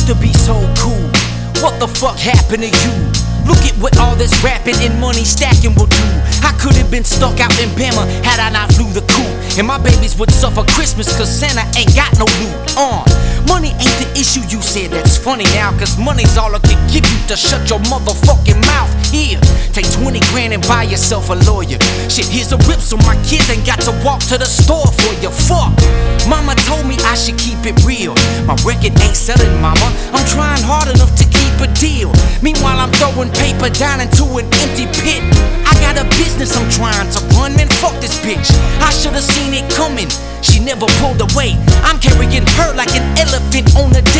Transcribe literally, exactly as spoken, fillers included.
used to be so cool. What the fuck happened to you? Look at what all this rapping and money stacking will do. I could have been stuck out in Bama had I not flew the coop. And my babies would suffer Christmas cause Santa ain't got no loot. Uh, money ain't the issue, you said. That's funny now, cause money's all I can give you to shut your motherfucking mouth. Here, take twenty grand and buy yourself a lawyer. Shit, here's a whip so my kids ain't got to walk to the store for you. Fuck, mama told me I should keep it real. My record ain't selling, mama. I'm trying hard enough to keep a deal. Meanwhile, I'm throwing paper down into an empty pit. I got a business I'm trying to run, man, fuck this bitch. I should've seen it coming, she never pulled away. I'm carrying her like an elephant on a